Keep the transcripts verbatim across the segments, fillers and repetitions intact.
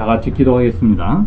다 같이 기도하겠습니다.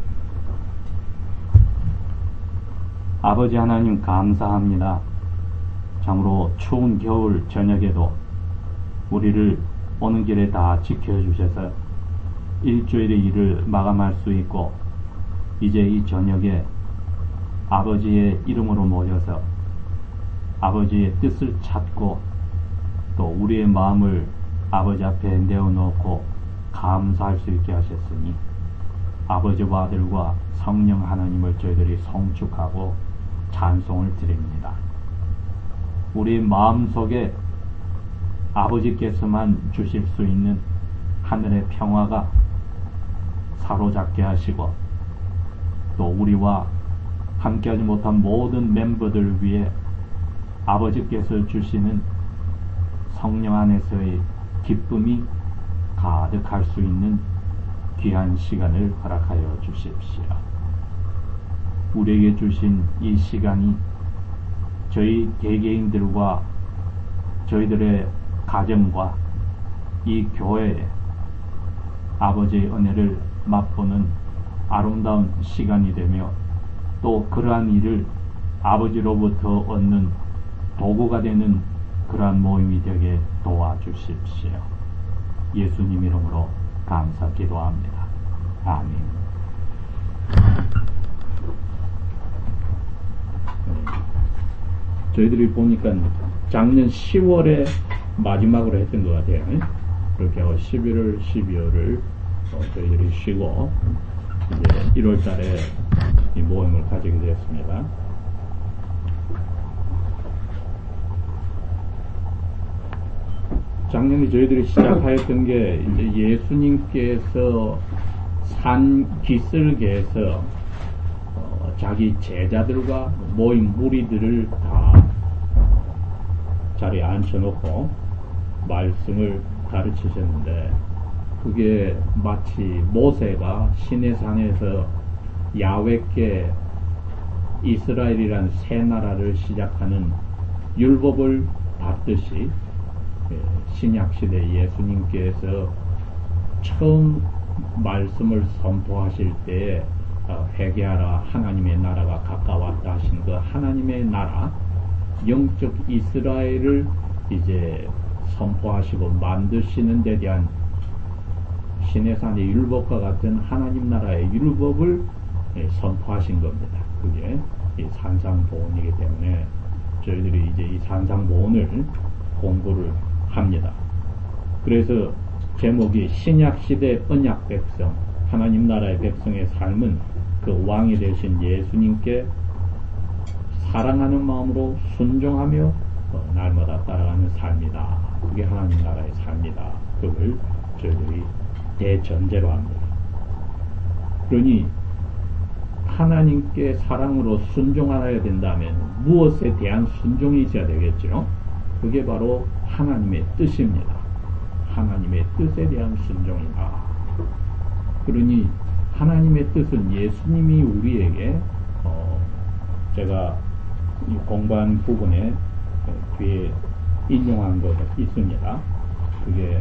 아버지 하나님 감사합니다. 참으로 추운 겨울 저녁에도 우리를 오는 길에 다 지켜주셔서 일주일의 일을 마감할 수 있고 이제 이 저녁에 아버지의 이름으로 모여서 아버지의 뜻을 찾고 또 우리의 마음을 아버지 앞에 내어놓고 감사할 수 있게 하셨으니 아버지와 아들과 성령 하나님을 저희들이 송축하고 찬송을 드립니다. 우리 마음속에 아버지께서만 주실 수 있는 하늘의 평화가 사로잡게 하시고 또 우리와 함께하지 못한 모든 멤버들을 위해 아버지께서 주시는 성령 안에서의 기쁨이 가득할 수 있는 귀한 시간을 허락하여 주십시오. 우리에게 주신 이 시간이 저희 개개인들과 저희들의 가정과 이 교회에 아버지의 은혜를 맛보는 아름다운 시간이 되며 또 그러한 일을 아버지로부터 얻는 도구가 되는 그러한 모임이 되게 도와주십시오. 예수님 이름으로 감사 기도합니다. 아멘. 저희들이 보니까 작년 시월에 마지막으로 했던 것 같아요. 그렇게 하고 십일월, 십이월을 어, 저희들이 쉬고 이제 일월 달에 이 모임을 가지게 되었습니다. 작년에 저희들이 시작하였던 게 이제 예수님께서 산 기슭에서 어, 자기 제자들과 모임 무리들을 다 자리에 앉혀놓고 말씀을 가르치셨는데 그게 마치 모세가 시내산에서 야훼께 이스라엘이란 새 나라를 시작하는 율법을 받듯이 신약시대 예수님께서 처음 말씀을 선포하실 때 회개하라 하나님의 나라가 가까웠다 하신 그 하나님의 나라 영적 이스라엘을 이제 선포하시고 만드시는 데 대한 시내산의 율법과 같은 하나님 나라의 율법을 선포하신 겁니다. 그게 이 산상보훈이기 때문에 저희들이 이제 이 산상보훈을 공부를 합니다. 그래서 제목이 신약시대 언약 백성, 하나님 나라의 백성의 삶은 그 왕이 되신 예수님께 사랑하는 마음으로 순종하며 날마다 따라가는 삶이다. 그게 하나님 나라의 삶이다. 그걸 저희들이 대전제로 합니다. 그러니 하나님께 사랑으로 순종하여야 된다면 무엇에 대한 순종이 있어야 되겠죠? 그게 바로 하나님의 뜻입니다. 하나님의 뜻에 대한 순종이다. 그러니 하나님의 뜻은 예수님이 우리에게 어 제가 공부한 부분에 뒤에 인용한 것 있습니다. 그게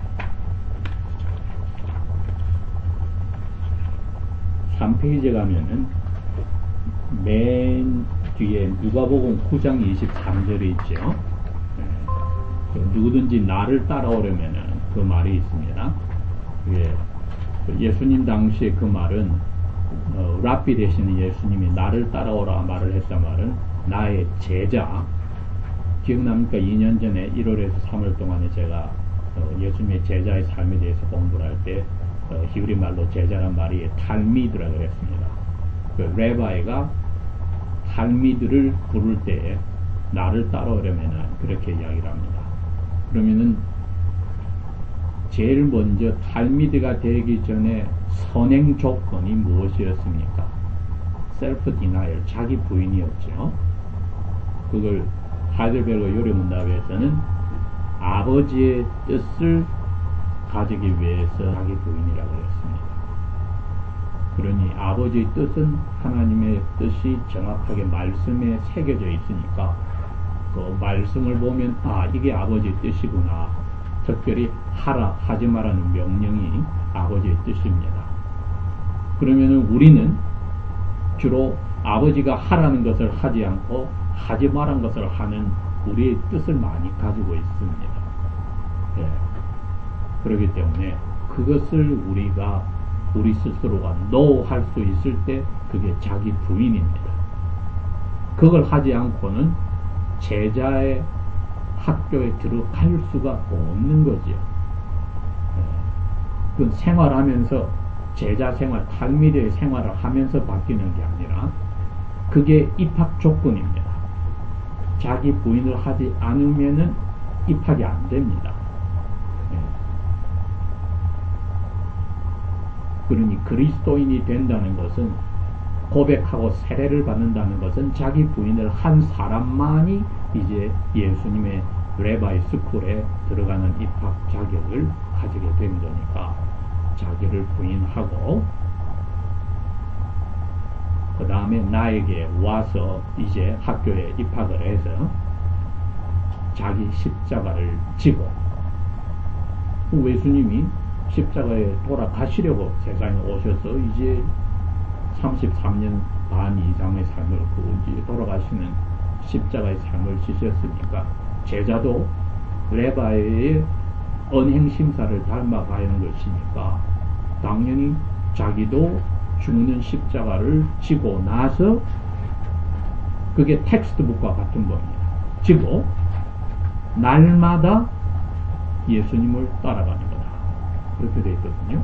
삼 페이지에 가면은 맨 뒤에 누가복음 구 장 이십삼 절에 있죠. 누구든지 나를 따라오려면은 그 말이 있습니다. 그게 예수님 당시에 그 말은 어, 랍비 되시는 예수님이 나를 따라오라 말을 했단 말은 나의 제자. 기억납니까? 이 년 전에 일월에서 삼월 동안에 제가 어, 예수님의 제자의 삶에 대해서 공부를 할 때 어, 히브리 말로 제자란 말이 탈미드라 그랬습니다. 그 레바이가 탈미드를 부를 때에 나를 따라오려면은 그렇게 이야기를 합니다. 그러면은 제일 먼저 탈미드가 되기 전에 선행 조건이 무엇이었습니까? 셀프 디나이얼, 자기 부인이었죠. 그걸 하이델베르그 요리문답에서는 아버지의 뜻을 가지기 위해서 자기 부인이라고 했습니다. 그러니 아버지의 뜻은 하나님의 뜻이 정확하게 말씀에 새겨져 있으니까 그 말씀을 보면 아 이게 아버지의 뜻이구나. 특별히 하라 하지 말라는 명령이 아버지의 뜻입니다. 그러면은 우리는 주로 아버지가 하라는 것을 하지 않고 하지 말란 것을 하는 우리의 뜻을 많이 가지고 있습니다. 예. 그렇기 때문에 그것을 우리가 우리 스스로가 노 할 수 있을 때 그게 자기 부인입니다. 그걸 하지 않고는 제자의 학교에 들어갈 수가 없는 거지요. 그 생활하면서 제자 생활, 탈미드의 생활을 하면서 바뀌는 게 아니라 그게 입학 조건입니다. 자기 부인을 하지 않으면은 입학이 안 됩니다. 그러니 그리스도인이 된다는 것은 고백하고 세례를 받는다는 것은 자기 부인을 한 사람만이 이제 예수님의 레바이 스쿨에 들어가는 입학 자격을 가지게 된 거니까 자기를 부인하고 그 다음에 나에게 와서 이제 학교에 입학을 해서 자기 십자가를 지고 예수님이 십자가에 돌아가시려고 세상에 오셔서 이제 삼십삼 년 반 이상의 삶을 그 이제 돌아가시는 십자가의 삶을 지셨으니까 제자도 레바의 언행심사를 닮아가는 것이니까 당연히 자기도 죽는 십자가를 지고 나서 그게 텍스트북과 같은 겁니다. 지고 날마다 예수님을 따라가는 거다. 그렇게 되어 있거든요.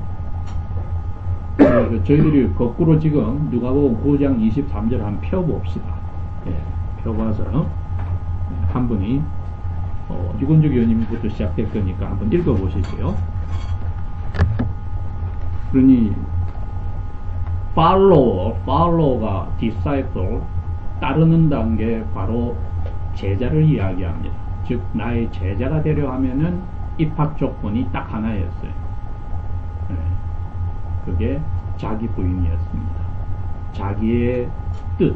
그래서 저희들이 거꾸로 지금 누가복음 구 장 이십삼 절 한번 펴봅시다. 예, 펴봐서 한 분이 어, 유건주 교님부터 시작될 거니까 한번 읽어보실게요. 그러니 follower, follow가 disciple, 따르는다는 게 바로 제자를 이야기합니다. 즉 나의 제자가 되려 하면은 입학 조건이 딱 하나였어요. 네. 그게 자기 부인이었습니다. 자기의 뜻.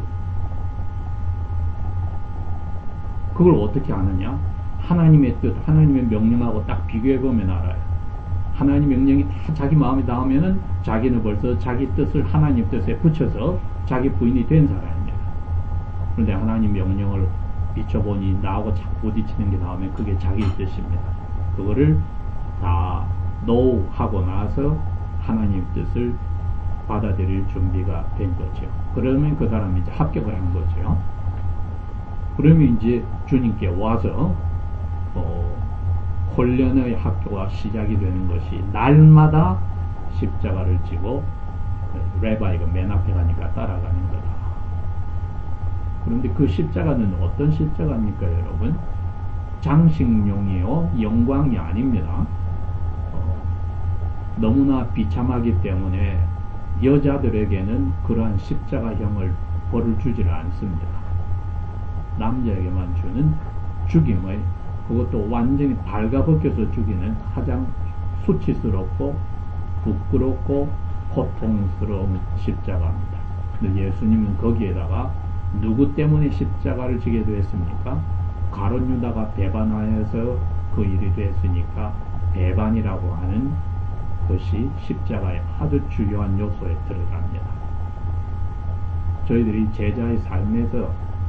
그걸 어떻게 아느냐? 하나님의 뜻, 하나님의 명령하고 딱 비교해보면 알아요. 하나님 명령이 다 자기 마음에 닿으면은 자기는 벌써 자기 뜻을 하나님 뜻에 붙여서 자기 부인이 된 사람입니다. 그런데 하나님 명령을 비춰보니 나하고 자꾸 부딪히는 게 나오면 그게 자기 뜻입니다. 그거를 다 노 하고 나서 하나님 뜻을 받아들일 준비가 된 거죠. 그러면 그 사람이 이제 합격을 한 거죠. 그러면 이제 주님께 와서 어, 훈련의 학교가 시작이 되는 것이 날마다 십자가를 지고 레바이가 맨 앞에 가니까 따라가는 거다. 그런데 그 십자가는 어떤 십자가입니까, 여러분? 장식용이요, 영광이 아닙니다. 어, 너무나 비참하기 때문에 여자들에게는 그러한 십자가형을 벌을 주지를 않습니다. 남자에게만 주는 죽임의, 그것도 완전히 발가벗겨서 죽이는 가장 수치스럽고 부끄럽고 고통스러운 십자가입니다. 근데 예수님은 거기에다가 누구 때문에 십자가를 지게 되었습니까? 가룟 유다가 배반하여서 그 일이 됐으니까 배반이라고 하는 것이 십자가의 아주 중요한 요소에 들어갑니다. 저희들이 제자의 삶에서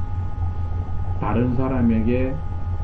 다른 사람에게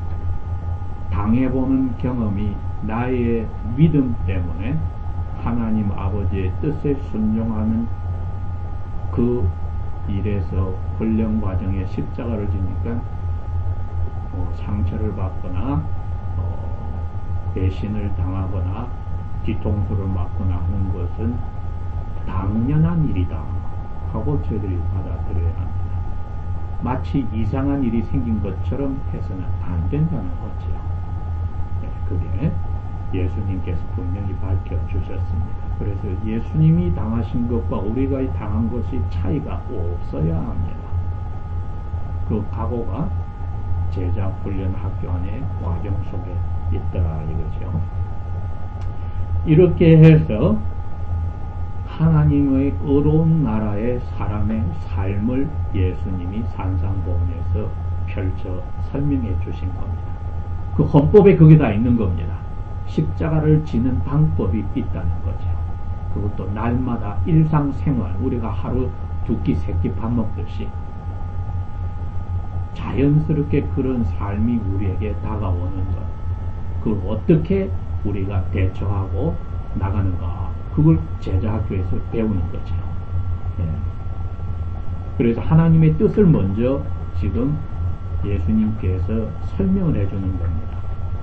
당해보는 경험이 나의 믿음 때문에 하나님 아버지의 뜻에 순종하는 그 일에서 훈련 과정에 십자가를 지니까 어, 상처를 받거나 어, 배신을 당하거나 뒤통수를 맞거나 하는 것은 당연한 일이다 하고 저희들이 받아들여야 합니다. 마치 이상한 일이 생긴 것처럼 해서는 안 된다는 거죠. 네, 그게 예수님께서 분명히 밝혀주셨습니다. 그래서 예수님이 당하신 것과 우리가 당한 것이 차이가 없어야 합니다. 그 각오가 제자 훈련 학교 안에 과정 속에 있더라 이거죠. 이렇게 해서 하나님의 의로운 나라의 사람의 삶을 예수님이 산상보훈에서 펼쳐 설명해 주신 겁니다. 그 헌법에 그게 다 있는 겁니다. 십자가를 지는 방법이 있다는 거죠. 그것도 것도 날마다 일상생활, 우리가 하루 두 끼, 세 끼 밥 먹듯이 자연스럽게 그런 삶이 우리에게 다가오는 것, 그걸 어떻게 우리가 대처하고 나가는가, 그걸 제자학교에서 배우는 거죠. 예. 그래서 하나님의 뜻을 먼저 지금 예수님께서 설명을 해주는 겁니다.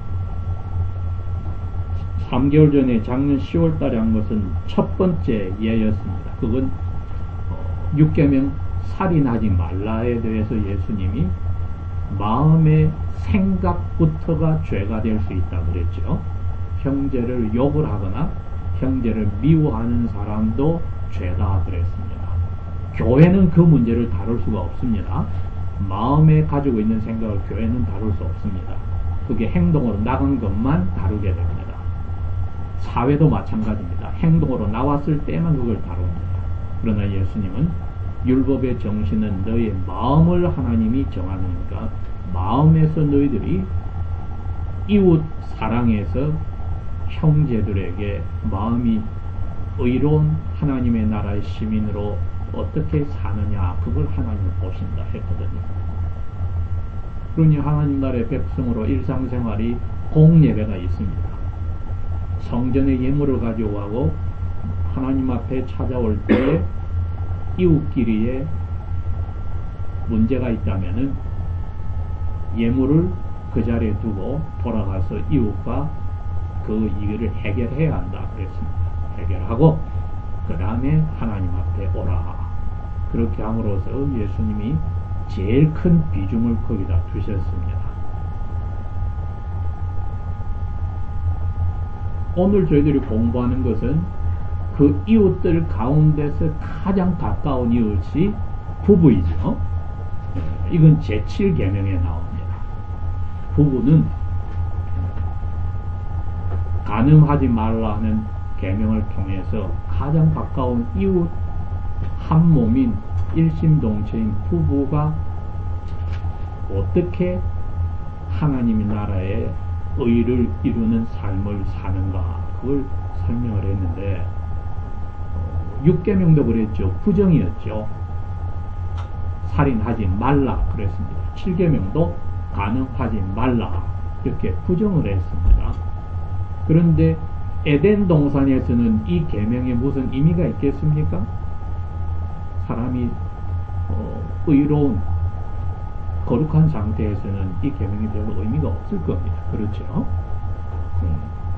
삼 개월 전에 작년 시월 달에 한 것은 첫 번째 예였습니다. 그건 육 계명 살인하지 말라에 대해서 예수님이 마음의 생각부터가 죄가 될 수 있다 그랬죠. 형제를 욕을 하거나 형제를 미워하는 사람도 죄다 그랬습니다. 교회는 그 문제를 다룰 수가 없습니다. 마음에 가지고 있는 생각을 교회는 다룰 수 없습니다. 그게 행동으로 나간 것만 다루게 됩니다. 사회도 마찬가지입니다. 행동으로 나왔을 때만 그걸 다룹니다. 그러나 예수님은 율법의 정신은 너의 마음을 하나님이 정하니까 마음에서 너희들이 이웃 사랑해서 형제들에게 마음이 의로운 하나님의 나라의 시민으로 어떻게 사느냐, 그걸 하나님이 보신다 했거든요. 그러니 하나님 나라의 백성으로 일상생활이 공예배가 있습니다. 성전에 예물을 가져가고 하나님 앞에 찾아올 때 이웃끼리에 문제가 있다면은 예물을 그 자리에 두고 돌아가서 이웃과 그 일을 해결해야 한다 그랬습니다. 해결하고 그 다음에 하나님 앞에 오라. 그렇게 함으로써 예수님이 제일 큰 비중을 거기다 두셨습니다. 오늘 저희들이 공부하는 것은 그 이웃들 가운데서 가장 가까운 이웃이 부부이죠. 이건 제칠 계명에 나옵니다. 부부는 간음하지 말라는 계명을 통해서 가장 가까운 이웃 한 몸인 일심동체인 부부가 어떻게 하나님의 나라의 의를 이루는 삶을 사는가, 그걸 설명을 했는데 육 계명도 그랬죠. 부정이었죠. 살인하지 말라 그랬습니다. 칠 계명도 간음하지 말라 이렇게 부정을 했습니다. 그런데 에덴 동산에서는 이 계명에 무슨 의미가 있겠습니까? 사람이 어, 의로운 거룩한 상태에서는 이 계명이 별로 의미가 없을 겁니다. 그렇죠? 네.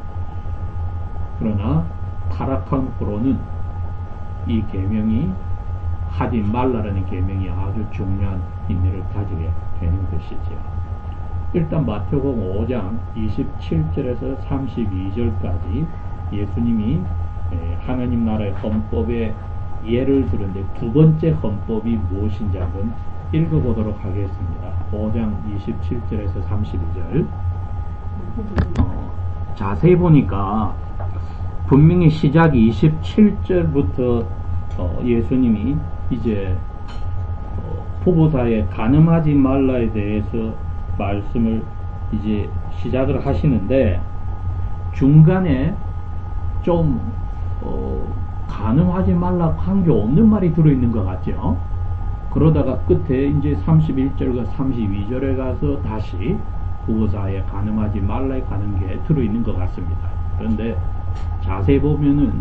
그러나 타락한 후로는 이 계명이 하지 말라라는 계명이 아주 중요한 의미를 가지게 되는 것이죠. 일단 마태복음 오 장 이십칠 절에서 삼십이 절까지 예수님이 하나님 나라의 헌법의 예를 들었는데 두 번째 헌법이 무엇인지 한번 읽어보도록 하겠습니다. 오 장 이십칠 절에서 삼십이 절. 어, 자세히 보니까 분명히 시작이 이십칠 절부터 어, 예수님이 이제 어, 부부 사이에 간음하지 말라에 대해서 말씀을 이제 시작을 하시는데 중간에 좀 어, 간음하지 말라 관계 없는 말이 들어있는 것 같죠. 그러다가 끝에 이제 삼십일 절과 삼십이 절에 가서 다시 부부 사이에 간음하지 말라에 가는 게 들어있는 것 같습니다. 그런데 자세히 보면은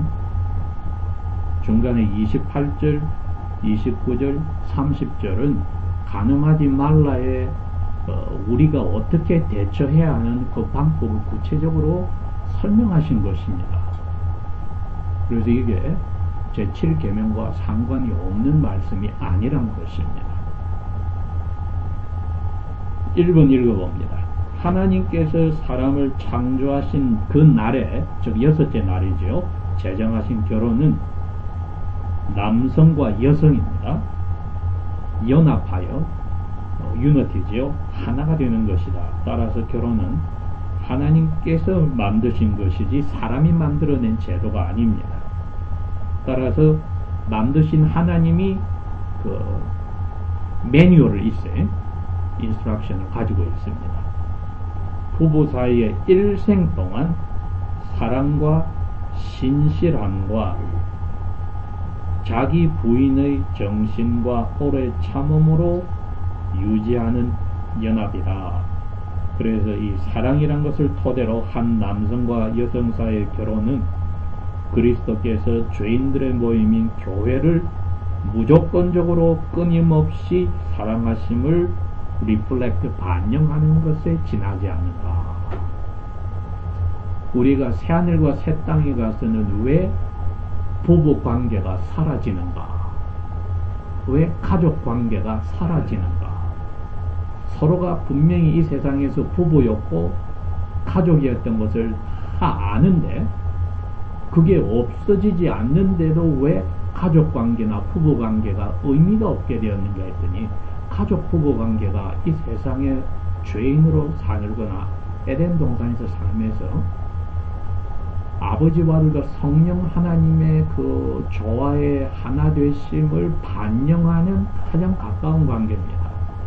중간에 이십팔 절, 이십구 절, 삼십 절은 간음하지 말라에 어, 우리가 어떻게 대처해야 하는 그 방법을 구체적으로 설명하신 것입니다. 그래서 이게 제칠 계명과 상관이 없는 말씀이 아니란 것입니다. 일 번 읽어봅니다. 하나님께서 사람을 창조하신 그 날에, 즉 여섯째 날이죠. 제정하신 결혼은 남성과 여성입니다. 연합하여 어, 유너티지요. 하나가 되는 것이다. 따라서 결혼은 하나님께서 만드신 것이지 사람이 만들어낸 제도가 아닙니다. 따라서 만드신 하나님이 그 매뉴얼을 있어요. 인스트럭션을 가지고 있습니다. 부부 사이의 일생 동안 사랑과 신실함과 자기 부인의 정신과 오래 참음으로 유지하는 연합이다. 그래서 이 사랑이란 것을 토대로 한 남성과 여성 사이의 결혼은 그리스도께서 죄인들의 모임인 교회를 무조건적으로 끊임없이 사랑하심을 리플렉트 반영하는 것에 지나지 않는가. 우리가 새하늘과 새 땅에 가서는 왜 부부 관계가 사라지는가? 왜 가족 관계가 사라지는가? 서로가 분명히 이 세상에서 부부였고 가족이었던 것을 다 아는데 그게 없어지지 않는데도 왜 가족 관계나 부부 관계가 의미가 없게 되었는가 했더니 가족 부부 관계가 이 세상에 죄인으로 살거나 에덴 동산에서 살면서 아버지와 아들과 성령 하나님의 그 조화의 하나 되심을 반영하는 가장 가까운 관계입니다.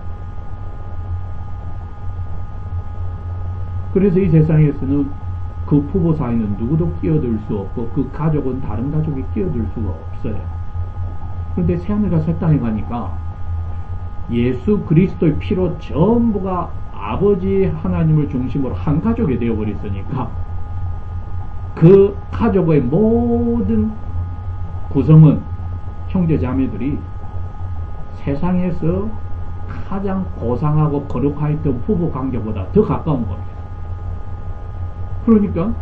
그래서 이 세상에서는 그 부부 사이는 누구도 끼어들 수 없고 그 가족은 다른 가족이 끼어들 수가 없어요. 그런데 새하늘과 새 땅에 가니까 예수 그리스도의 피로 전부가 아버지 하나님을 중심으로 한 가족이 되어버렸으니까 그 가족의 모든 구성은 형제 자매들이 세상에서 가장 고상하고 거룩하였던 부부 관계보다 더 가까운 겁니다. 그러니까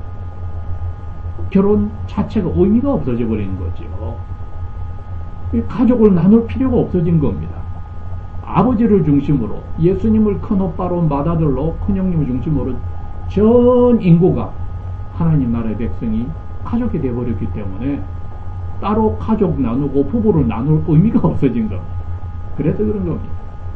결혼 자체가 의미가 없어져 버리는 거죠. 가족을 나눌 필요가 없어진 겁니다. 아버지를 중심으로 예수님을 큰오빠로 맏아들로 큰형님을 중심으로 전 인구가 하나님 나라의 백성이 가족이 되어버렸기 때문에 따로 가족 나누고 부부를 나눌 의미가 없어진 겁니다. 그래서 그런 겁니다.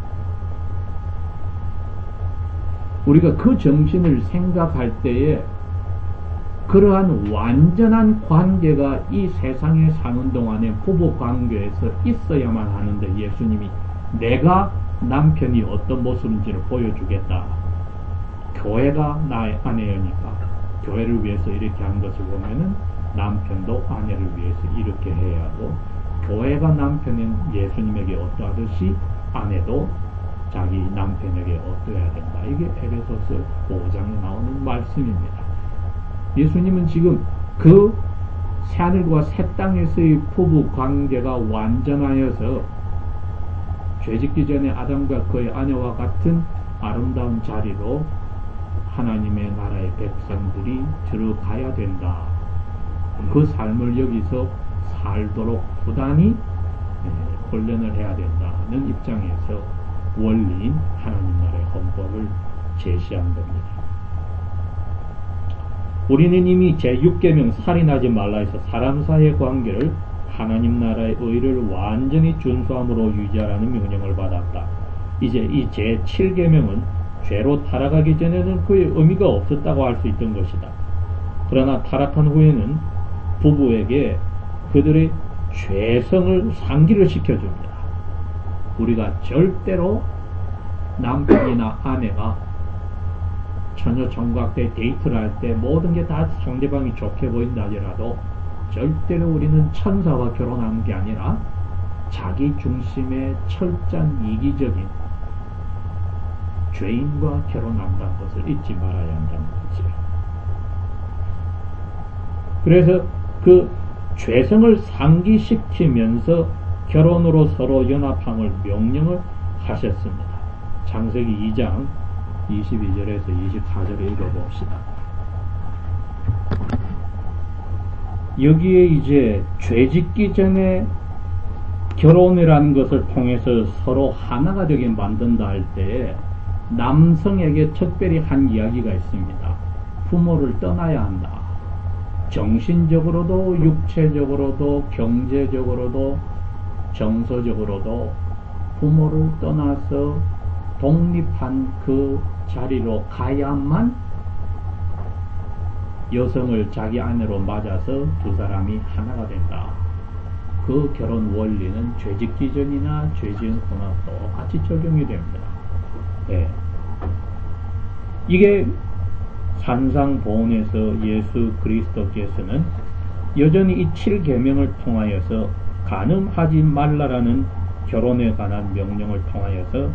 우리가 그 정신을 생각할 때에 그러한 완전한 관계가 이 세상에 사는 동안에 부부 관계에서 있어야만 하는데 예수님이 내가 남편이 어떤 모습인지를 보여주겠다. 교회가 나의 아내여니까 교회를 위해서 이렇게 한 것을 보면은 남편도 아내를 위해서 이렇게 해야 하고 교회가 남편인 예수님에게 어떠하듯이 아내도 자기 남편에게 어떠해야 된다. 이게 에베소서 오 장에 나오는 말씀입니다. 예수님은 지금 그 새하늘과 새 땅에서의 부부 관계가 완전하여서 죄짓기 전에 아담과 그의 아내와 같은 아름다운 자리로 하나님의 나라의 백성들이 들어가야 된다. 그 삶을 여기서 살도록 부단히 훈련을 해야 된다는 입장에서 원리인 하나님 나라의 헌법을 제시한 겁니다. 우리는 이미 제육 계명 살인하지 말라 해서 사람 사이의 관계를 하나님 나라의 의를 완전히 준수함으로 유지하라는 명령을 받았다. 이제 이 제칠 계명은 죄로 타락하기 전에는 그의 의미가 없었다고 할 수 있던 것이다. 그러나 타락한 후에는 부부에게 그들의 죄성을 상기를 시켜줍니다. 우리가 절대로 남편이나 아내가 처녀 총각 때 데이트를 할 때 모든 게 다 상대방이 좋게 보인다 하더라도 절대로 우리는 천사와 결혼하는 게 아니라 자기 중심의 철저한 이기적인 죄인과 결혼한다는 것을 잊지 말아야 한다는 거죠. 그래서 그 죄성을 상기시키면서 결혼으로 서로 연합함을 명령을 하셨습니다. 창세기 이 장 이십이 절에서 이십사 절을 읽어봅시다. 여기에 이제 죄짓기 전에 결혼이라는 것을 통해서 서로 하나가 되게 만든다 할 때 남성에게 특별히 한 이야기가 있습니다. 부모를 떠나야 한다. 정신적으로도 육체적으로도 경제적으로도 정서적으로도 부모를 떠나서 독립한 그 자리로 가야만 여성을 자기 아내로 맞아서 두 사람이 하나가 된다. 그 결혼 원리는 죄짓기 전이나 죄지은 후나 똑같이 적용이 됩니다. 네. 이게 산상보훈에서 예수 그리스도께서는 여전히 이 칠 계명을 통하여서 간음하지 말라라는 결혼에 관한 명령을 통하여서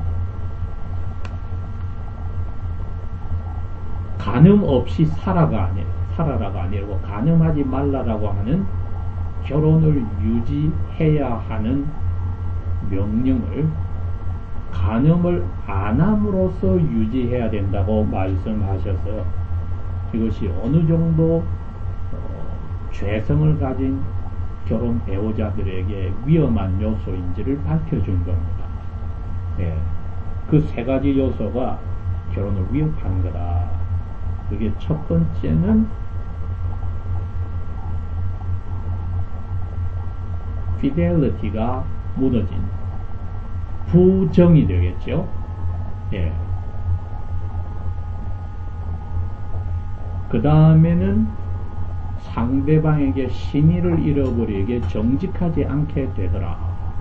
간음 없이 살아가 아니에요. 살아라가 아니고 간음하지 말라라고 하는 결혼을 유지해야 하는 명령을 간음을 안 함으로써 유지해야 된다고 말씀하셔서 이것이 어느 정도 어, 죄성을 가진 결혼 배우자들에게 위험한 요소인지를 밝혀준 겁니다. 예, 그 세 가지 요소가 결혼을 위협하는 거다. 그게 첫 번째는 피델리티가 무너진 부정이 되겠죠. 예. 그 다음에는 상대방에게 신의를 잃어버리게 정직하지 않게 되더라.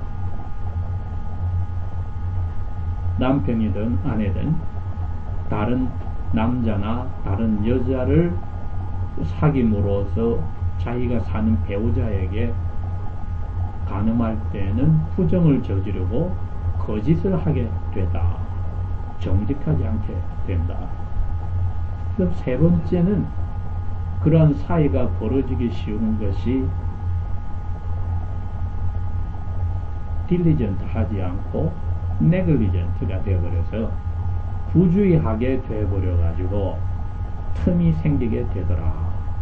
남편이든 아내든 다른 남자나 다른 여자를 사귐으로써 자기가 사는 배우자에게 간음할 때는 부정을 저지르고 거짓을 하게 되다. 정직하지 않게 된다. 그럼 세 번째는 그러한 사이가 벌어지기 쉬운 것이 딜리전트 하지 않고 네글리전트가 되어버려서 부주의하게 되어버려가지고 틈이 생기게 되더라.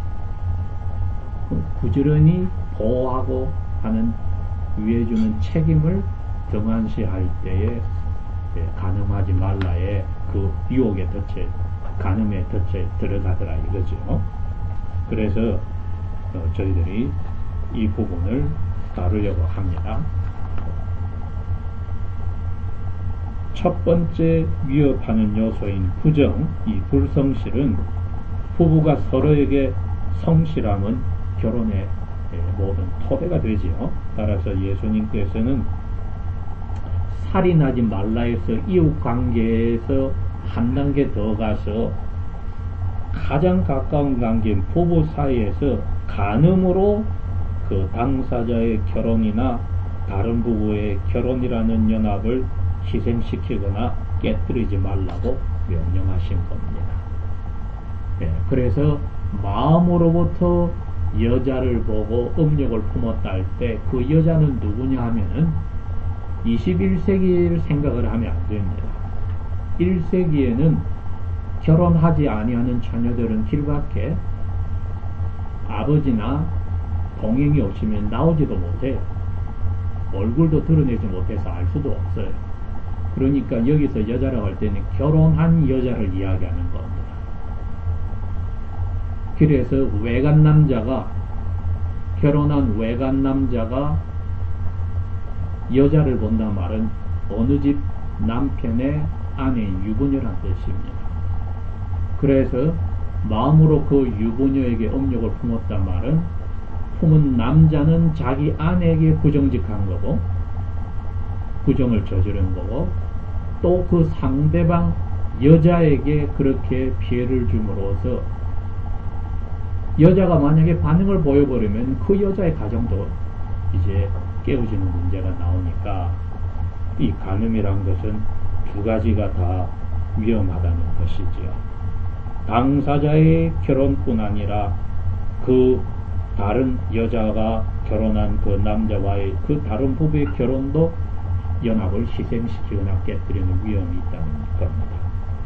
부지런히 보호하고 하는 위해주는 책임을 등한시할 때에 간음하지 말라의 그 유혹의 덫에 간음의 덫에 들어가더라 이거죠. 그래서 어, 저희들이 이 부분을 다루려고 합니다. 첫 번째 위협하는 요소인 부정, 이 불성실은 부부가 서로에게 성실함은 결혼의 모든 토대가 되지요. 따라서 예수님께서는 살인하지 말라 해서 이웃 관계에서 한 단계 더 가서 가장 가까운 관계인 부부 사이에서 간음으로 그 당사자의 결혼이나 다른 부부의 결혼이라는 연합을 희생시키거나 깨뜨리지 말라고 명령하신 겁니다. 네, 그래서 마음으로부터 여자를 보고 음욕을 품었다 할 때 그 여자는 누구냐 하면은 이십일 세기를 생각을 하면 안 됩니다. 일 세기에는 결혼하지 아니하는 처녀들은 길밖에 아버지나 동행이 없으면 나오지도 못해요. 얼굴도 드러내지 못해서 알 수도 없어요. 그러니까 여기서 여자라고 할 때는 결혼한 여자를 이야기하는 겁니다. 그래서 외간 남자가 결혼한 외간 남자가 여자를 본단 말은 어느 집 남편의 아내인 유부녀란 뜻입니다. 그래서 마음으로 그 유부녀에게 음욕을 품었단 말은 품은 남자는 자기 아내에게 부정직한 거고 부정을 저지른 거고 또 그 상대방 여자에게 그렇게 피해를 줌으로써 여자가 만약에 반응을 보여버리면 그 여자의 가정도 이제 깨어지는 문제가 나오니까 이 간음이란 것은 두 가지가 다 위험하다는 것이지요. 당사자의 결혼뿐 아니라 그 다른 여자가 결혼한 그 남자와의 그 다른 부부의 결혼도 연합을 희생시키거나 깨뜨리는 위험이 있다는 겁니다.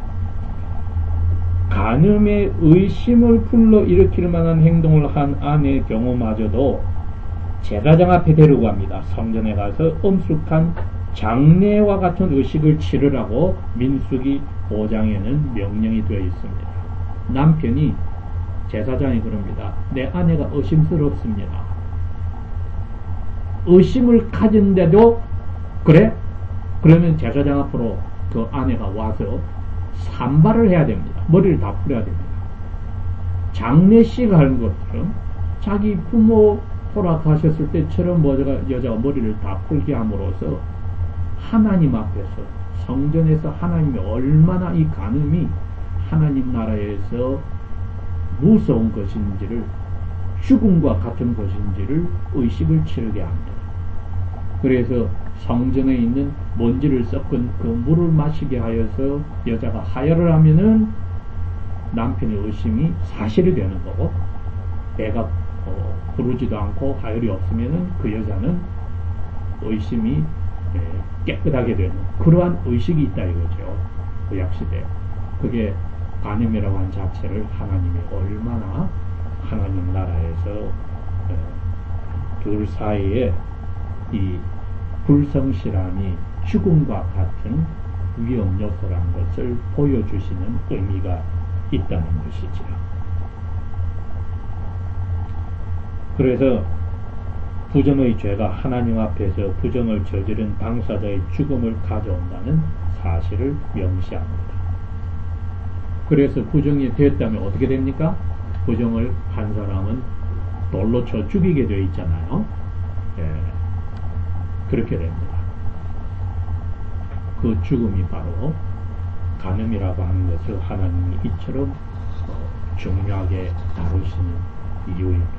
간음의 의심을 불러일으킬 만한 행동을 한 아내의 경우마저도 제사장 앞에 데리고 갑니다. 성전에 가서 엄숙한 장례와 같은 의식을 치르라고 민수기 오 장에는 명령이 되어 있습니다. 남편이 제사장이 그럽니다. 내 아내가 의심스럽습니다. 의심을 가진데도 그래? 그러면 제사장 앞으로 그 아내가 와서 산발을 해야 됩니다. 머리를 다 풀어야 됩니다. 장례식 하는 것처럼 자기 부모 돌아가셨을 때처럼 여자가, 여자가 머리를 다 풀게 함으로써 하나님 앞에서 성전에서 하나님이 얼마나 이 간음이 하나님 나라에서 무서운 것인지를 죽음과 같은 것인지를 의식을 치르게 합니다. 그래서 성전에 있는 먼지를 섞은 그 물을 마시게 하여서 여자가 하혈을 하면은 남편의 의심이 사실이 되는 거고, 배가 어, 부르지도 않고 하혈이 없으면은 그 여자는 의심이 예, 깨끗하게 되는 그러한 의식이 있다 이거죠. 구약시대. 그게 간음이라고 한 자체를 하나님이 얼마나 하나님 나라에서 예, 둘 사이에 이 불성실함이 죽음과 같은 위험 요소란 것을 보여주시는 의미가 있다는 것이죠. 그래서 부정의 죄가 하나님 앞에서 부정을 저지른 당사자의 죽음을 가져온다는 사실을 명시합니다. 그래서 부정이 되었다면 어떻게 됩니까? 부정을 한 사람은 돌로 쳐 죽이게 되어 있잖아요. 예, 그렇게 됩니다. 그 죽음이 바로 간음이라고 하는 것을 하나님이 이처럼 어, 중요하게 다루시는 이유입니다.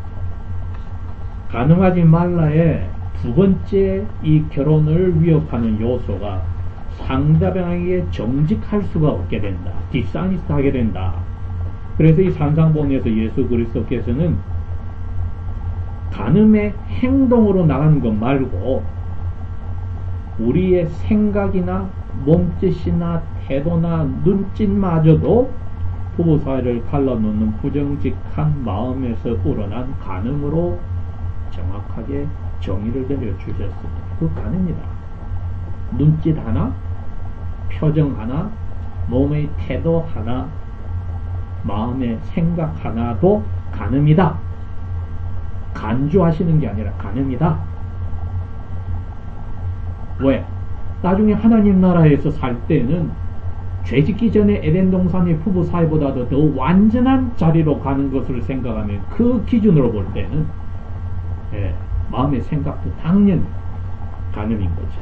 간음하지 말라의 두 번째 이 결혼을 위협하는 요소가 상대방에게 정직할 수가 없게 된다. 디스아니스트 하게 된다. 그래서 이 산상봉에서 예수 그리스도께서는 간음의 행동으로 나가는 것 말고 우리의 생각이나 몸짓이나 태도나 눈짓마저도 부부 사이를 갈라놓는 부정직한 마음에서 우러난 간음으로 정확하게 정의를 내려주셨습니다. 그 간음이다. 눈짓 하나, 표정 하나, 몸의 태도 하나, 마음의 생각 하나도 간음이다. 간주하시는 게 아니라 간음이다. 왜? 나중에 하나님 나라에서 살 때는 죄짓기 전에 에덴 동산의 부부 사이보다도 더 완전한 자리로 가는 것을 생각하면 그 기준으로 볼 때는 예, 마음의 생각도 당연히 간음인 거죠.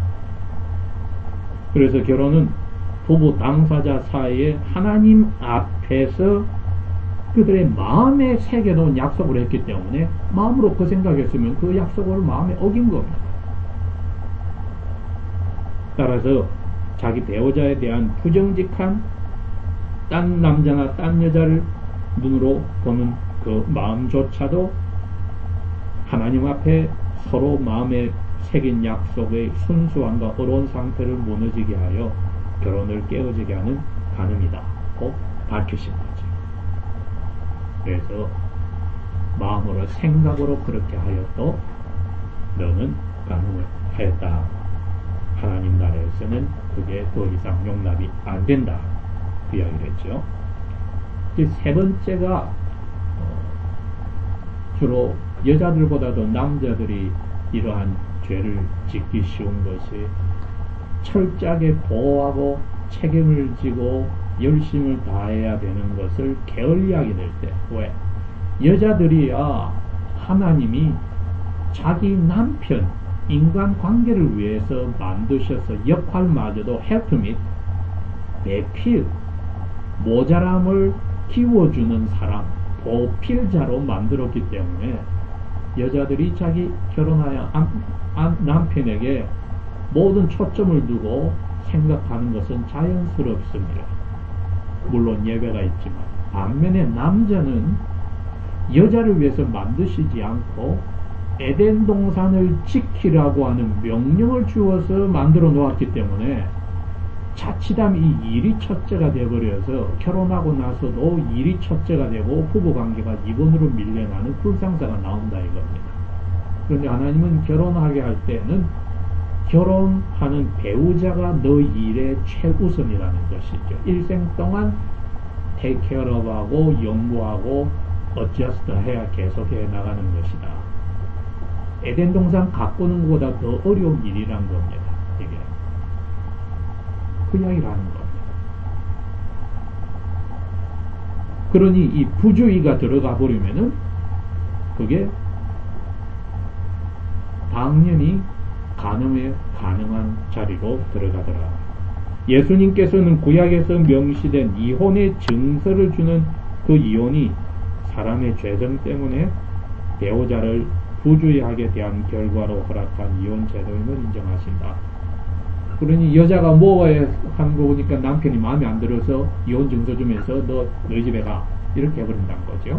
그래서 결혼은 부부 당사자 사이에 하나님 앞에서 그들의 마음에 새겨놓은 약속을 했기 때문에 마음으로 그 생각했으면 그 약속을 마음에 어긴 겁니다. 따라서 자기 배우자에 대한 부정직한 딴 남자나 딴 여자를 눈으로 보는 그 마음조차도 하나님 앞에 서로 마음에 새긴 약속의 순수함과 어려운 상태를 무너지게 하여 결혼을 깨어지게 하는 간음이다. 고 밝히신 거죠. 그래서 마음으로 생각으로 그렇게 하였도 너는 간음을 하였다. 하나님 나라에서는 그게 더 이상 용납이 안 된다. 그 이야기를 했죠. 세 번째가 어, 주로 여자들보다도 남자들이 이러한 죄를 짓기 쉬운 것이 철저하게 보호하고 책임을 지고 열심을 다해야 되는 것을 게을리하게 될 때. 왜? 여자들이야 하나님이 자기 남편 인간관계를 위해서 만드셔서 역할마저도 헬프 및 배필 모자람을 키워주는 사람 보필자로 만들었기 때문에 여자들이 자기 결혼하여 남편에게 모든 초점을 두고 생각하는 것은 자연스럽습니다. 물론 예외가 있지만 반면에 남자는 여자를 위해서 만드시지 않고 에덴 동산을 지키라고 하는 명령을 주어서 만들어 놓았기 때문에 자칫하면 이 일이 첫째가 되어버려서 결혼하고 나서도 일이 첫째가 되고 부부관계가 이본으로 밀려나는 불상사가 나온다 이겁니다. 그런데 하나님은 결혼하게 할 때는 결혼하는 배우자가 너 일의 최우선이라는 것이죠. 일생 동안 take care of 하고 연구하고 adjust 해야 계속해 나가는 것이다. 에덴 동산 가꾸는 것보다 더 어려운 일이란 겁니다. 이게 그 이야기를 하는 겁니다. 그러니 이 부주의가 들어가 버리면은 그게 당연히 간음에 가능한 자리로 들어가더라. 예수님께서는 구약에서 명시된 이혼의 증서를 주는 그 이혼이 사람의 죄성 때문에 배우자를 부주의하게 대한 결과로 허락한 이혼 제도임을 인정하신다. 그러니 여자가 뭐에 한 거 보니까 남편이 마음에 안 들어서 이혼 증서 주면서 너 너희 집에 가 이렇게 해버린다는 거죠.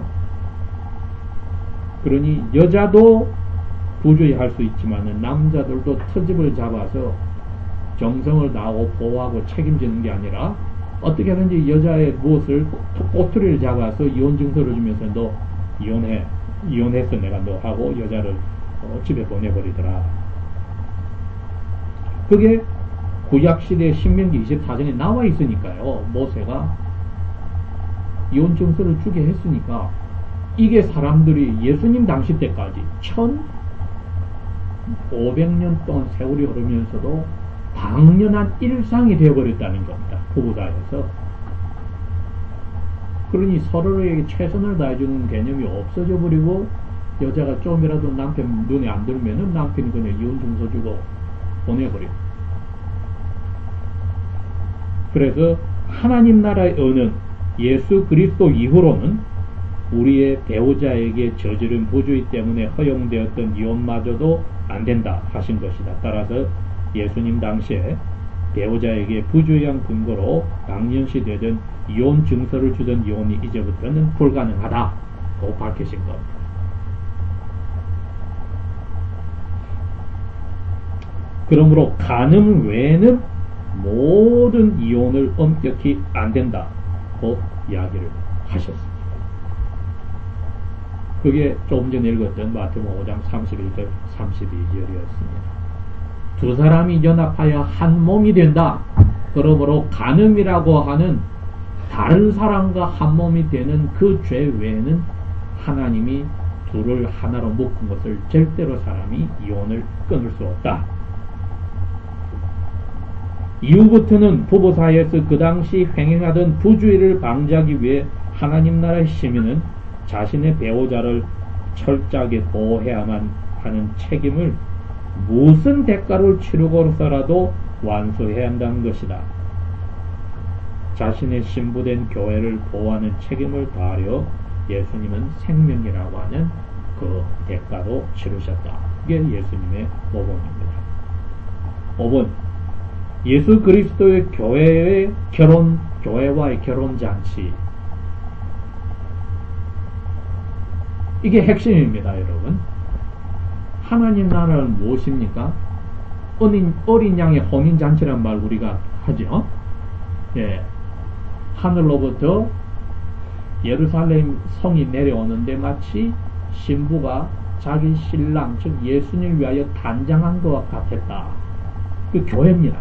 그러니 여자도 부주의할 수 있지만 남자들도 터집을 잡아서 정성을 다하고 보호하고 책임지는 게 아니라 어떻게든지 여자의 무엇을 꼬투리를 잡아서 이혼 증서를 주면서 너 이혼해 이혼했어 내가 너 하고 여자를 어, 집에 보내버리더라. 그게 구약시대 신명기 이십사 장에 나와 있으니까요. 모세가 이혼 증서를 주게 했으니까 이게 사람들이 예수님 당시 때까지 천오백 년 동안 세월이 흐르면서도 당연한 일상이 되어버렸다는 겁니다. 부부사이에서. 그러니 서로에게 최선을 다해주는 개념이 없어져 버리고 여자가 좀이라도 남편 눈에 안 들면은 남편이 그냥 이혼 증서 주고 보내버려. 그래서 하나님 나라의 은은 예수 그리스도 이후로는 우리의 배우자에게 저지른 부주의 때문에 허용되었던 이혼마저도 안 된다 하신 것이다. 따라서 예수님 당시에 배우자에게 부주의한 근거로 당연시 되던 이혼 증서를 주던 이혼이 이제부터는 불가능하다고 밝히신 겁니다. 그러므로 간음 외에는 모든 이혼을 엄격히 안 된다고 이야기를 하셨습니다. 그게 조금 전에 읽었던 마태복음 오 장 삼십일 절 삼십이 절이었습니다. 두 사람이 연합하여 한 몸이 된다. 그러므로 간음이라고 하는 다른 사람과 한 몸이 되는 그 죄 외에는 하나님이 둘을 하나로 묶은 것을 절대로 사람이 이혼을 끊을 수 없다. 이후부터는 부부 사이에서 그 당시 횡행하던 부주의를 방지하기 위해 하나님 나라의 시민은 자신의 배우자를 철저하게 보호해야만 하는 책임을 무슨 대가를 치르고서라도 완수해야 한다는 것이다. 자신의 신부된 교회를 보호하는 책임을 다하려 예수님은 생명이라고 하는 그 대가도 치르셨다. 이게 예수님의 모범입니다. 오 번 예수 그리스도의 교회의 결혼, 교회와의 결혼잔치. 이게 핵심입니다, 여러분. 하나님 나라는 무엇입니까? 어린, 어린 양의 혼인잔치란 말 우리가 하죠. 예. 하늘로부터 예루살렘 성이 내려오는데 마치 신부가 자기 신랑, 즉 예수님을 위하여 단장한 것과 같았다. 그 교회입니다.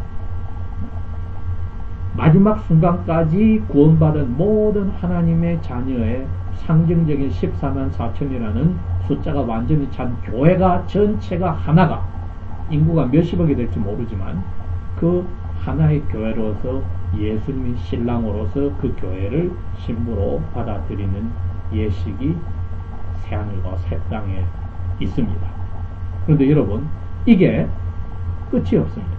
마지막 순간까지 구원받은 모든 하나님의 자녀의 상징적인 십사만 사천이라는 숫자가 완전히 찬 교회가 전체가 하나가 인구가 몇십억이 될지 모르지만 그 하나의 교회로서 예수님이 신랑으로서 그 교회를 신부로 받아들이는 예식이 새하늘과 새 땅에 있습니다. 그런데 여러분 이게 끝이 없습니다.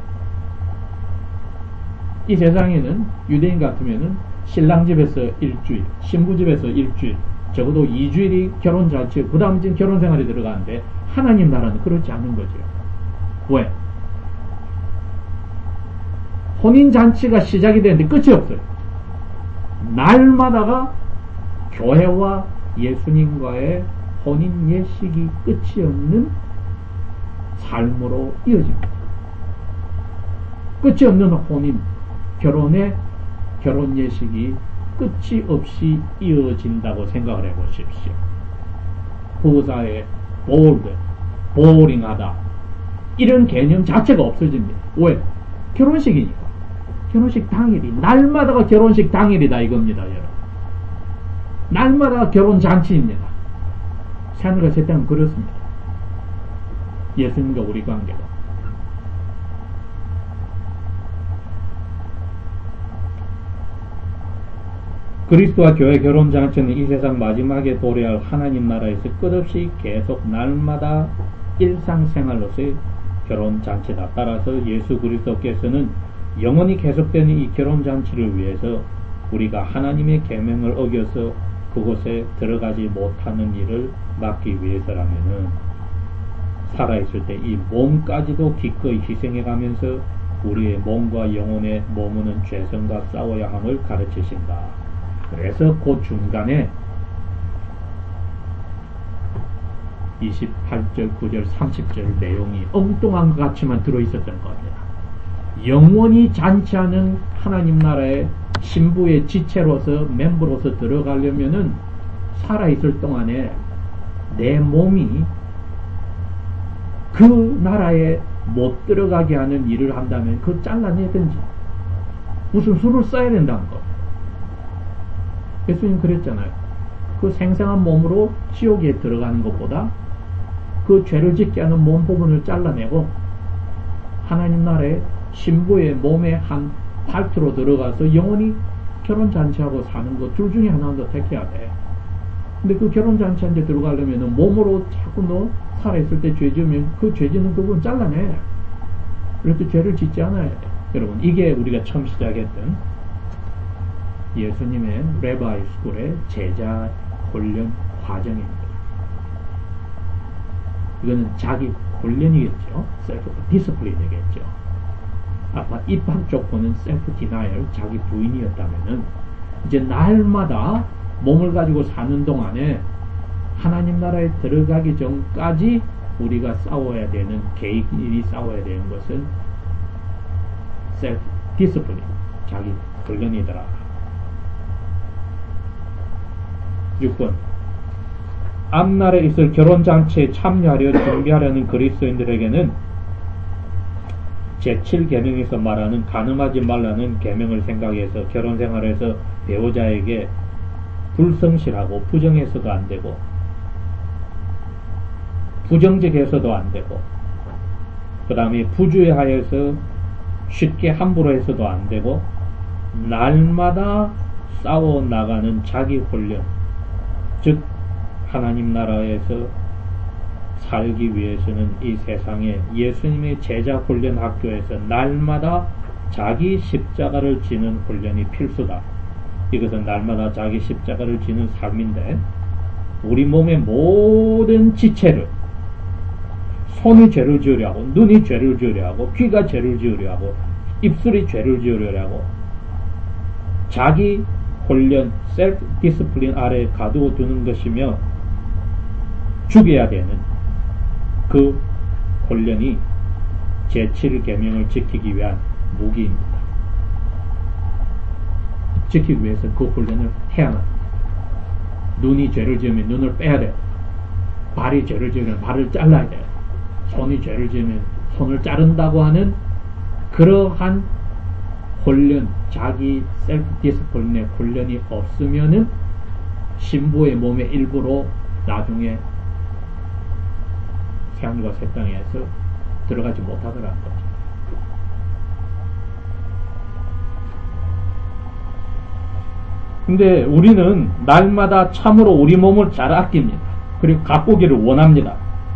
이 세상에는 유대인 같으면은 신랑 집에서 일주일, 신부 집에서 일주일, 적어도 이주일이 결혼잔치, 그 다음 이제 결혼생활이 들어가는데 하나님 나라는 그렇지 않은 거죠. 왜? 혼인잔치가 시작이 되는데 끝이 없어요. 날마다가 교회와 예수님과의 혼인 예식이 끝이 없는 삶으로 이어집니다. 끝이 없는 혼인, 결혼의 결혼 예식이 끝이 없이 이어진다고 생각을 해보십시오. 부부사이에 보울드, 보링하다 이런 개념 자체가 없어집니다. 왜? 결혼식이니까. 결혼식 당일이 날마다가 결혼식 당일이다 이겁니다. 여러분. 날마다 결혼잔치입니다. 하늘과 새 땅은 그렇습니다. 예수님과 우리 관계가. 그리스도와 교회 결혼잔치는 이 세상 마지막에 도래할 하나님 나라에서 끝없이 계속 날마다 일상생활로서의 결혼잔치다. 따라서 예수 그리스도께서는 영원히 계속되는 이 결혼잔치를 위해서 우리가 하나님의 계명을 어겨서 그곳에 들어가지 못하는 일을 막기 위해서라면은 살아있을 때 이 몸까지도 기꺼이 희생해가면서 우리의 몸과 영혼에 머무는 죄성과 싸워야 함을 가르치신다. 그래서 그 중간에 이십팔 절, 구 절, 삼십 절 내용이 엉뚱한 것 같지만 들어있었던 겁니다. 영원히 잔치하는 하나님 나라의 신부의 지체로서 멤버로서 들어가려면은 살아있을 동안에 내 몸이 그 나라에 못 들어가게 하는 일을 한다면 그거 잘라내든지 무슨 수를 써야 된다는 거. 예수님 그랬잖아요. 그 생생한 몸으로 지옥에 들어가는 것보다 그 죄를 짓게 하는 몸 부분을 잘라내고 하나님 나라의 신부의 몸의 한 파트로 들어가서 영원히 결혼잔치하고 사는 것 둘 중에 하나는 더 택해야 돼. 근데 그 결혼잔치한테 들어가려면 몸으로 자꾸 너 살아있을 때 죄 지으면 그 죄 짓는 부분 잘라내. 그래도 죄를 짓지 않아야 돼. 여러분, 이게 우리가 처음 시작했던 예수님의 레바이 스쿨의 제자 훈련 과정입니다. 이거는 자기 훈련이겠죠. 셀프 디스플린이겠죠. 아까 입학 조건은 셀프 디나이얼, 자기 부인이었다면은 이제 날마다 몸을 가지고 사는 동안에 하나님 나라에 들어가기 전까지 우리가 싸워야 되는, 개인이 싸워야 되는 것은 셀프 디스플린, 자기 훈련이더라. 육 번 앞날에 있을 결혼잔치에 참여하려 준비하려는 그리스도인들에게는 제칠 계명에서 말하는 간음하지 말라는 계명을 생각해서 결혼생활에서 배우자에게 불성실하고 부정해서도 안되고 부정적해서도 안되고 그 다음에 부주의하여서 쉽게 함부로 해서도 안되고 날마다 싸워나가는 자기 훈련, 즉 하나님 나라에서 살기 위해서는 이 세상에 예수님의 제자 훈련 학교에서 날마다 자기 십자가를 지는 훈련이 필수다. 이것은 날마다 자기 십자가를 지는 삶인데 우리 몸의 모든 지체를, 손이 죄를 지으려 하고 눈이 죄를 지으려 하고 귀가 죄를 지으려 하고 입술이 죄를 지으려 하고 자기 훈련, 셀프 디스플린 아래 가두어 두는 것이며 죽여야 되는 그 훈련이 제칠 계명을 지키기 위한 무기입니다. 지키기 위해서 그 훈련을 해야 합니다. 눈이 죄를 지으면 눈을 빼야 돼요. 발이 죄를 지으면 발을 잘라야 돼요. 손이 죄를 지으면 손을 자른다고 하는 그러한 훈련, 자기 셀프 디스플린의 훈련이 없으면은 신부의 몸의 일부로 나중에 태양과 새 땅에서 들어가지 못하더라는 거죠. 근데 우리는 날마다 참으로 우리 몸을 잘 아낍니다. 그리고 가꾸기를 원합니다.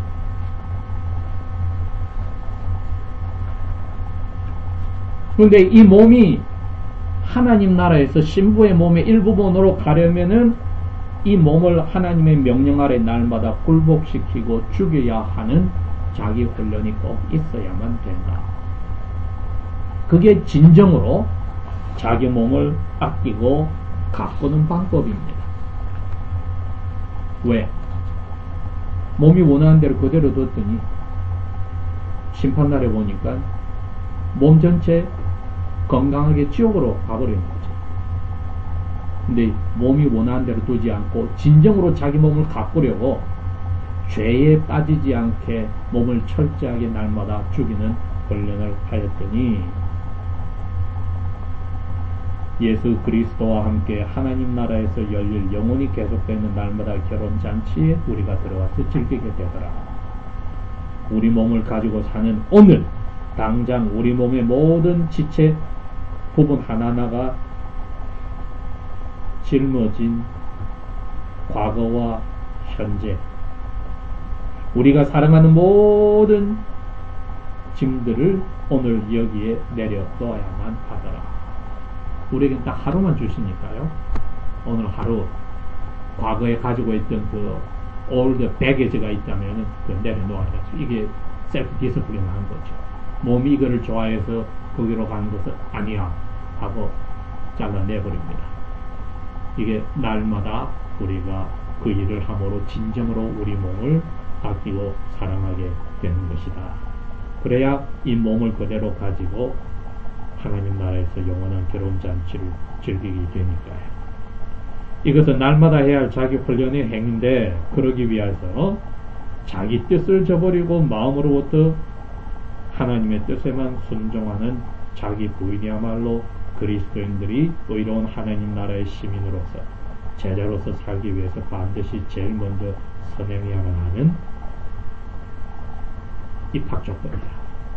그런데 이 몸이 하나님 나라에서 신부의 몸의 일부분으로 가려면은 이 몸을 하나님의 명령 아래 날마다 굴복시키고 죽여야 하는 자기 훈련이 꼭 있어야만 된다. 그게 진정으로 자기 몸을 아끼고 가꾸는 방법입니다. 왜? 몸이 원하는 대로 그대로 뒀더니 심판날에 보니까 몸 전체 건강하게 지옥으로 가버리는 거죠. 근데 몸이 원하는 대로 두지 않고 진정으로 자기 몸을 가꾸려고 죄에 빠지지 않게 몸을 철저하게 날마다 죽이는 훈련을 하였더니 예수 그리스도와 함께 하나님 나라에서 열릴 영원히 계속되는 날마다 결혼잔치에 우리가 들어와서 즐기게 되더라. 우리 몸을 가지고 사는 오늘 당장 우리 몸의 모든 지체 부분 하나하나가 짊어진 과거와 현재, 우리가 사랑하는 모든 짐들을 오늘 여기에 내려놓아야만 하더라. 우리에겐 딱 하루만 주시니까요. 오늘 하루 과거에 가지고 있던 그 올드 베게지가 있다면 그 내려놓아야죠. 이게 셀프 디스플레인 하는 거죠. 몸이 이거를 좋아해서 거기로 가는 것은 아니야 하고 잘라내버립니다. 이게 날마다 우리가 그 일을 함으로 진정으로 우리 몸을 아끼고 사랑하게 되는 것이다. 그래야 이 몸을 그대로 가지고 하나님 나라에서 영원한 결혼잔치를 즐기게 되니까요. 이것은 날마다 해야 할 자기 훈련의 행위인데, 그러기 위해서 자기 뜻을 저버리고 마음으로부터 하나님의 뜻에만 순종하는 자기 부인이야말로 그리스도인들이 의로운 하나님 나라의 시민으로서 제자로서 살기 위해서 반드시 제일 먼저 선행해야만 하는 입학 조건이다.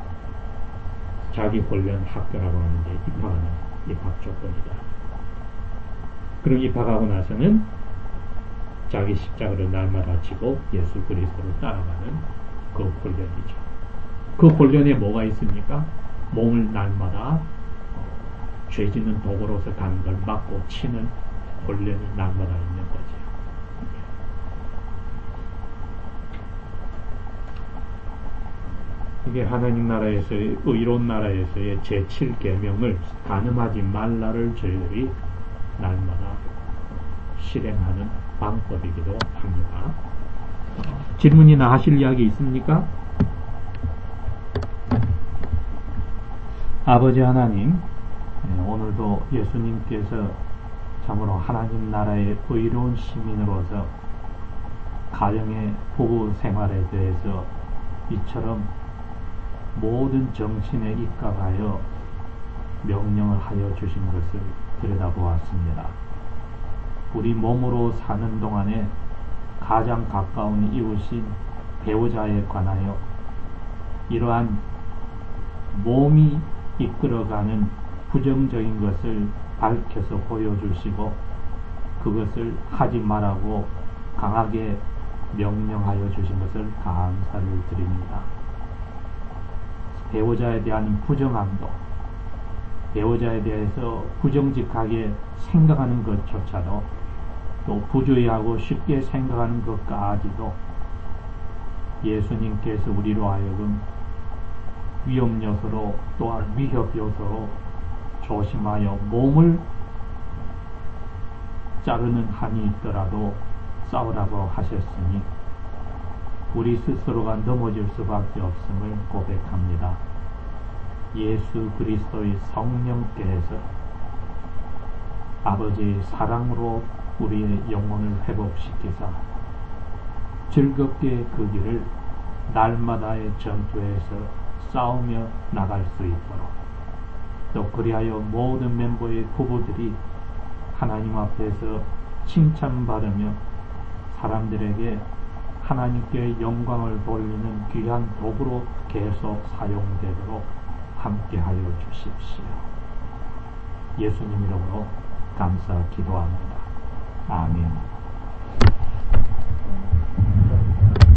자기 훈련 학교라고 하는데 입학하는 입학 조건이다. 그럼 입학하고 나서는 자기 십자가를 날마다 지고 예수 그리스도를 따라가는 그 훈련이죠. 그 훈련에 뭐가 있습니까? 몸을 날마다 죄 짓는 도구로서 가는 걸 막고 치는 훈련이 날마다 있는 거죠. 이게 하나님 나라에서의 의로운 나라에서의 제칠 계명을 간음하지 말라를 저희들이 날마다 실행하는 방법이기도 합니다. 질문이나 하실 이야기 있습니까? 아버지 하나님, 오늘도 예수님께서 참으로 하나님 나라의 의로운 시민으로서 가정의 부부 생활에 대해서 이처럼 모든 정신에 입각하여 명령을 하여 주신 것을 들여다보았습니다. 우리 몸으로 사는 동안에 가장 가까운 이웃인 배우자에 관하여 이러한 몸이 이끌어가는 부정적인 것을 밝혀서 보여주시고 그것을 하지 말라고 강하게 명령하여 주신 것을 감사를 드립니다. 배우자에 대한 부정함도, 배우자에 대해서 부정직하게 생각하는 것조차도, 또 부주의하고 쉽게 생각하는 것까지도 예수님께서 우리로 하여금 위험 요소로 또한 위협 요소로 조심하여 몸을 자르는 한이 있더라도 싸우라고 하셨으니 우리 스스로가 넘어질 수밖에 없음을 고백합니다. 예수 그리스도의 성령께서 아버지의 사랑으로 우리의 영혼을 회복시키사 즐겁게 그 길을 날마다의 전투에서 싸우며 나갈 수 있도록, 또 그리하여 모든 멤버의 부부들이 하나님 앞에서 칭찬받으며 사람들에게 하나님께 영광을 돌리는 귀한 도구로 계속 사용되도록 함께하여 주십시오. 예수님 이름으로 감사 기도합니다. 아멘.